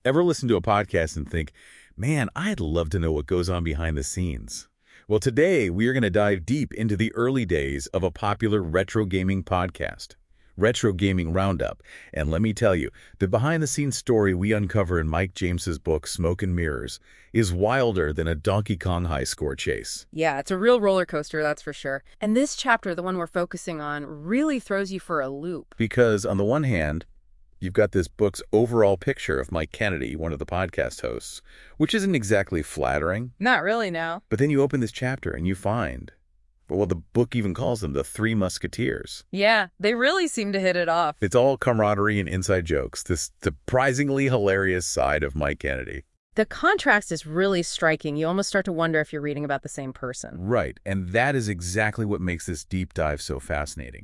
Ever listen to a podcast and think, man, I'd love to know what goes on behind the scenes? Well, today we are going to dive deep into the early days of a popular retro gaming podcast, Retro Gaming Roundup. And let me tell you, the behind-the-scenes story we uncover in Mike James's book, Smoke and Mirrors, is wilder than a Donkey Kong high score chase. Yeah, it's a real roller coaster, that's for sure. And this chapter, the one we're focusing on, really throws you for a loop. Because on the one hand, you've got this book's overall picture of Mike Kennedy, one of the podcast hosts, which isn't exactly flattering. Not really, no. But then you open this chapter and you find, well, the book even calls them the Three Musketeers. Yeah, they really seem to hit it off. It's all camaraderie and inside jokes, this surprisingly hilarious side of Mike Kennedy. The contrast is really striking. You almost start to wonder if you're reading about the same person. Right, and that is exactly what makes this deep dive so fascinating.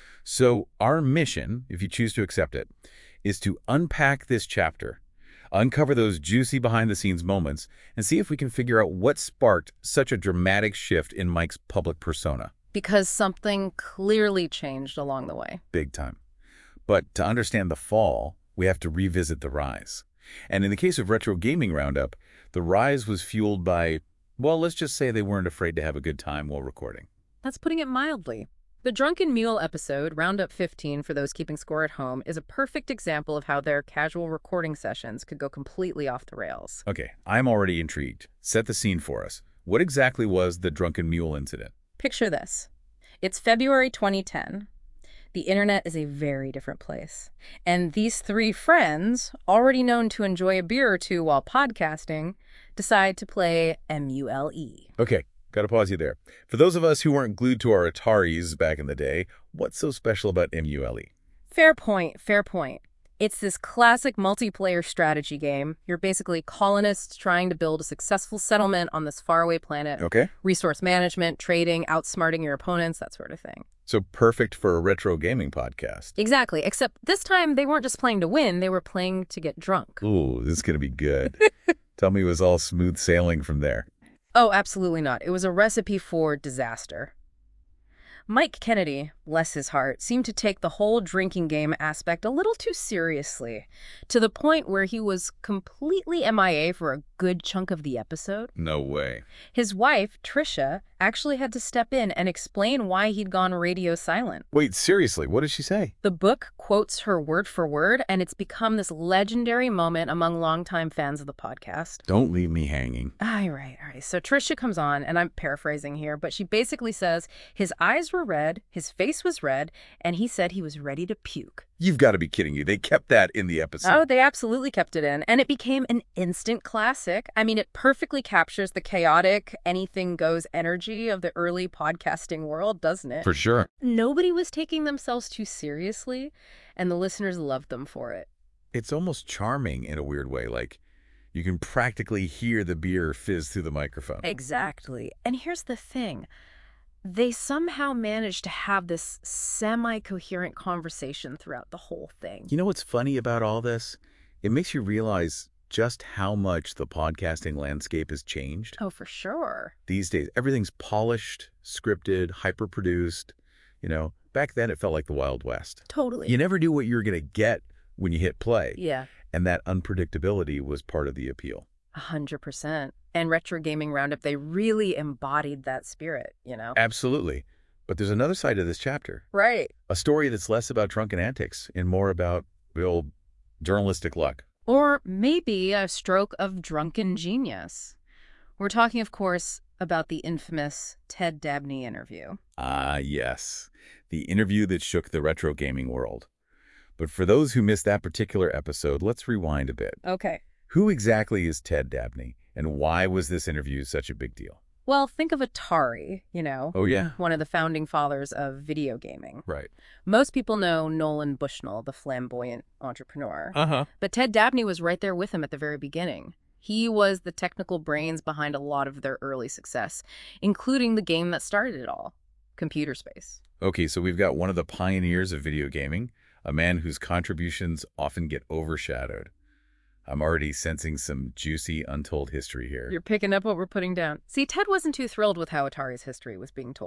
So our mission, if you choose to accept it, is to unpack this chapter, uncover those juicy behind-the-scenes moments, and see if we can figure out what sparked such a dramatic shift in Mike's public persona. Because something clearly changed along the way. Big time. But to understand the fall, we have to revisit the rise. And in the case of Retro Gaming Roundup, the rise was fueled by, well, let's just say they weren't afraid to have a good time while recording. That's putting it mildly. The Drunken Mule episode, Roundup 15 for those keeping score at home, is a perfect example of how their casual recording sessions could go completely off the rails. Okay, I'm already intrigued. Set the scene for us. What exactly was the Drunken Mule incident? Picture this. It's February 2010. The internet is a very different place. And these three friends, already known to enjoy a beer or two while podcasting, decide to play MULE. Okay, gotta pause you there. For those of us who weren't glued to our Ataris back in the day, what's so special about MULE? Fair point, fair point. It's this classic multiplayer strategy game. You're basically colonists trying to build a successful settlement on this faraway planet. Okay. Resource management, trading, outsmarting your opponents, that sort of thing. So perfect for a retro gaming podcast. Exactly, except this time they weren't just playing to win, they were playing to get drunk. Ooh, this is gonna be good. Tell me it was all smooth sailing from there. Oh, absolutely not. It was a recipe for disaster. Mike Kennedy, bless his heart, seemed to take the whole drinking game aspect a little too seriously, to the point where he was completely MIA for a good chunk of the episode. No way. His wife, Trisha, actually had to step in and explain why he'd gone radio silent. Wait, seriously, what did she say? The book quotes her word for word, and it's become this legendary moment among longtime fans of the podcast. Don't leave me hanging. All right. So Trisha comes on, and I'm paraphrasing here, but she basically says his eyes were red, his face was red, and he said he was ready to puke. You've got to be kidding me. They kept that in the episode. Oh, they absolutely kept it in, and it became an instant classic. I mean, it perfectly captures the chaotic, anything-goes energy of the early podcasting world, doesn't it? For sure. Nobody was taking themselves too seriously, and the listeners loved them for it. It's almost charming in a weird way, like you can practically hear the beer fizz through the microphone. Exactly. And here's the thing. They somehow managed to have this semi-coherent conversation throughout the whole thing. You know what's funny about all this? It makes you realize just how much the podcasting landscape has changed. Oh, for sure. These days, everything's polished, scripted, hyper-produced. You know, back then it felt like the Wild West. Totally. You never knew what you were going to get when you hit play. Yeah. And that unpredictability was part of the appeal. 100%. And Retro Gaming Roundup, they really embodied that spirit, you know? Absolutely. But there's another side to this chapter. Right. A story that's less about drunken antics and more about, well, journalistic luck. Or maybe a stroke of drunken genius. We're talking, of course, about the infamous Ted Dabney interview. Ah, yes. The interview that shook the retro gaming world. But for those who missed that particular episode, let's rewind a bit. Okay. Who exactly is Ted Dabney, and why was this interview such a big deal? Well, think of Atari, you know. Oh, yeah? One of the founding fathers of video gaming. Right. Most people know Nolan Bushnell, the flamboyant entrepreneur. Uh-huh. But Ted Dabney was right there with him at the very beginning. He was the technical brains behind a lot of their early success, including the game that started it all, Computer Space. Okay, so we've got one of the pioneers of video gaming, a man whose contributions often get overshadowed. I'm already sensing some juicy, untold history here. You're picking up what we're putting down. See, Ted wasn't too thrilled with how Atari's history was being told.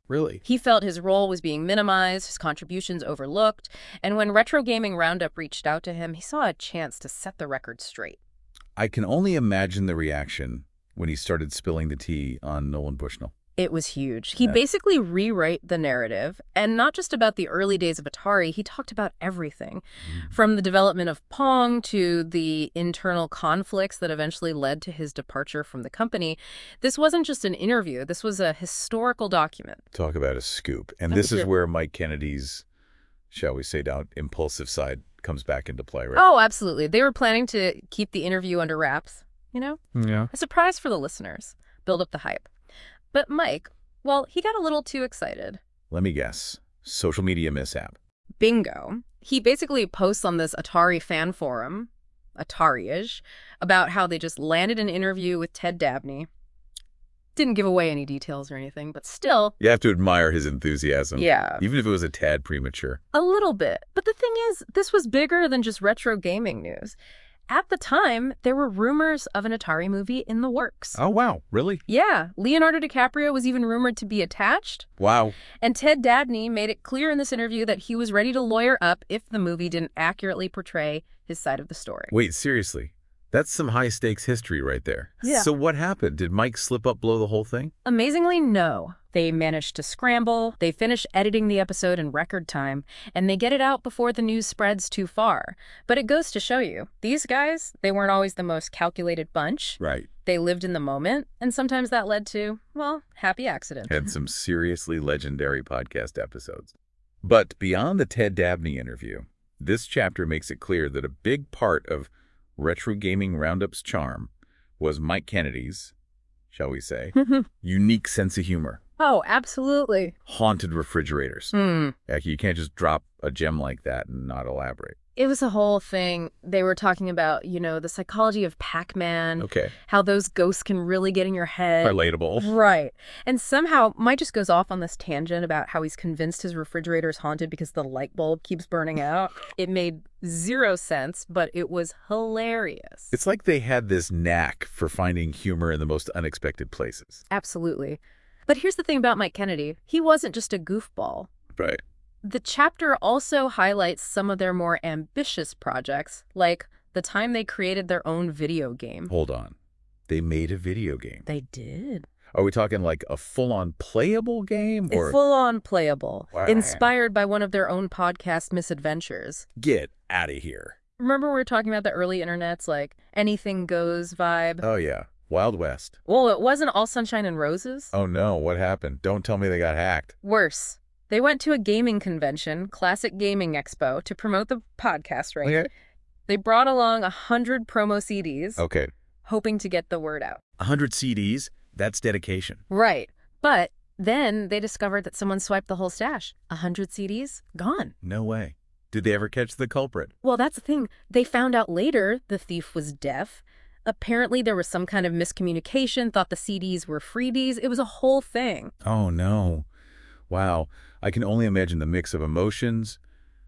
Really? He felt his role was being minimized, his contributions overlooked, and when Retro Gaming Roundup reached out to him, he saw a chance to set the record straight. I can only imagine the reaction when he started spilling the tea on Nolan Bushnell. It was huge. He basically rewrote the narrative, and not just about the early days of Atari, he talked about everything. From the development of Pong to the internal conflicts that eventually led to his departure from the company. This wasn't just an interview, this was a historical document. Talk about a scoop. And this is where Mike Kennedy's, shall we say, impulsive side comes back into play, right? Oh, absolutely. They were planning to keep the interview under wraps, you know? Yeah. A surprise for the listeners. Build up the hype. But Mike, well, he got a little too excited. Let me guess. Social media mishap. Bingo. He basically posts on this Atari fan forum, Atari-ish, about how they just landed an interview with Ted Dabney. Didn't give away any details or anything, but still. You have to admire his enthusiasm. Yeah. Even if it was a tad premature. A little bit. But the thing is, this was bigger than just retro gaming news. At the time, there were rumors of an Atari movie in the works. Oh, wow. Really? Yeah. Leonardo DiCaprio was even rumored to be attached. Wow. And Ted Dabney made it clear in this interview that he was ready to lawyer up if the movie didn't accurately portray his side of the story. Wait, seriously? That's some high-stakes history right there. Yeah. So what happened? Did Mike slip up, blow the whole thing? Amazingly, no. They managed to scramble, they finish editing the episode in record time, and they get it out before the news spreads too far. But it goes to show you, these guys, they weren't always the most calculated bunch. Right. They lived in the moment, and sometimes that led to, well, happy accidents. Had some seriously legendary podcast episodes. But beyond the Ted Dabney interview, this chapter makes it clear that a big part of Retro Gaming Roundup's charm was Mike Kennedy's, shall we say, unique sense of humor. Oh, absolutely. Haunted refrigerators. Like, you can't just drop a gem like that and not elaborate. It was a whole thing. They were talking about, you know, the psychology of Pac-Man. Okay. How those ghosts can really get in your head. Relatable. Right. And somehow Mike just goes off on this tangent about how he's convinced his refrigerator is haunted because the light bulb keeps burning out. It made zero sense, but it was hilarious. It's like they had this knack for finding humor in the most unexpected places. Absolutely. But here's the thing about Mike Kennedy. He wasn't just a goofball. Right. The chapter also highlights some of their more ambitious projects, like the time they created their own video game. Hold on. They made a video game. They did. Are we talking like a full-on playable game? Or Full-on playable, Wow. inspired by one of their own podcast misadventures. Get out of here. Remember we were talking about the early internet's like anything goes vibe? Oh, yeah. Wild West. Well, it wasn't all sunshine and roses. Oh, no. What happened? Don't tell me they got hacked. Worse. They went to a gaming convention, Classic Gaming Expo, to promote the podcast, right? Okay. They brought along 100 promo CDs, Okay. hoping to get the word out. 100 CDs? That's dedication. Right. But then they discovered that someone swiped the whole stash. 100 CDs? Gone. No way. Did they ever catch the culprit? Well, that's the thing. They found out later the thief was deaf. Apparently there was some kind of miscommunication, thought the CDs were freebies. It was a whole thing. Oh, no. Wow. I can only imagine the mix of emotions,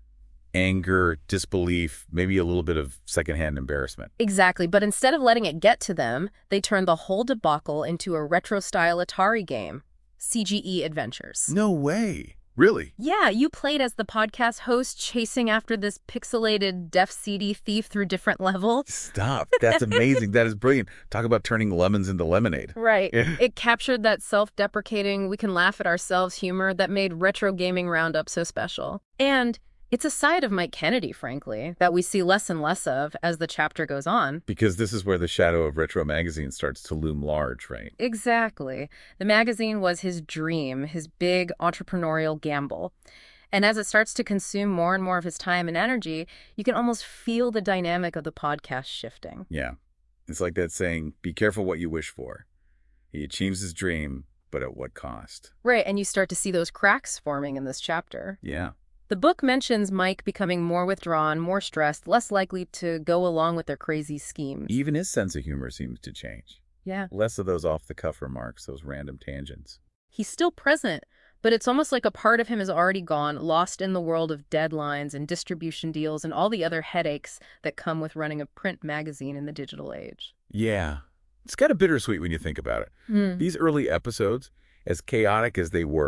anger, disbelief, maybe a little bit of secondhand embarrassment. Exactly. But instead of letting it get to them, they turned the whole debacle into a retro-style Atari game, CGE Adventures. No way. Really? Yeah, you played as the podcast host chasing after this pixelated deaf CD thief through different levels. Stop. That's amazing. That is brilliant. Talk about turning lemons into lemonade. Right. It captured that self-deprecating, we can laugh at ourselves humor that made Retro Gaming Roundup so special. And it's a side of Mike Kennedy, frankly, that we see less and less of as the chapter goes on. Because this is where the shadow of Retro Magazine starts to loom large, right? Exactly. The magazine was his dream, his big entrepreneurial gamble. And as it starts to consume more and more of his time and energy, you can almost feel the dynamic of the podcast shifting. Yeah. It's like that saying, be careful what you wish for. He achieves his dream, but at what cost? Right, and you start to see those cracks forming in this chapter. Yeah. The book mentions Mike becoming more withdrawn, more stressed, less likely to go along with their crazy schemes. Even his sense of humor seems to change. Yeah. Less of those off-the-cuff remarks, those random tangents. He's still present, but it's almost like a part of him is already gone, lost in the world of deadlines and distribution deals and all the other headaches that come with running a print magazine in the digital age. Yeah. It's kind of bittersweet when you think about it. These early episodes, as chaotic as they were,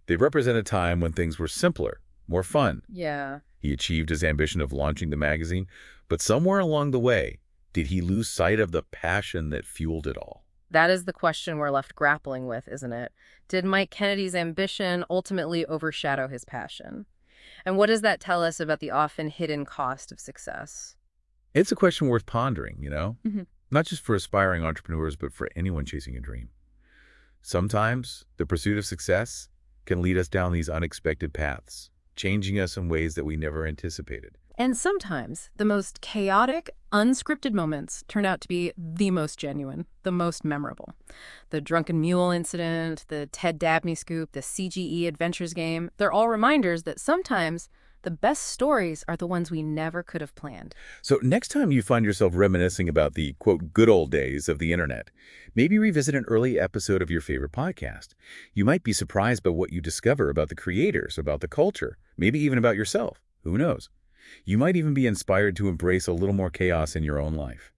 They represent a time when things were simpler, more fun. Yeah. He achieved his ambition of launching the magazine, but somewhere along the way, did he lose sight of the passion that fueled it all? That is the question we're left grappling with, isn't it? Did Mike Kennedy's ambition ultimately overshadow his passion? And what does that tell us about the often hidden cost of success? It's a question worth pondering, you know? Mhm. Not just for aspiring entrepreneurs, but for anyone chasing a dream. Sometimes the pursuit of success can lead us down these unexpected paths, changing us in ways that we never anticipated. And sometimes the most chaotic, unscripted moments turn out to be the most genuine, the most memorable. The Drunken Mule incident, the Ted Dabney scoop, the CGE Adventures game, they're all reminders that sometimes the best stories are the ones we never could have planned. So next time you find yourself reminiscing about the, quote, good old days of the internet, maybe revisit an early episode of your favorite podcast. You might be surprised by what you discover about the creators, about the culture, maybe even about yourself. Who knows? You might even be inspired to embrace a little more chaos in your own life.